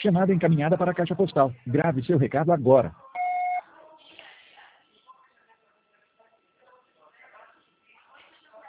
Chamada encaminhada para a caixa postal. Grave seu recado agora.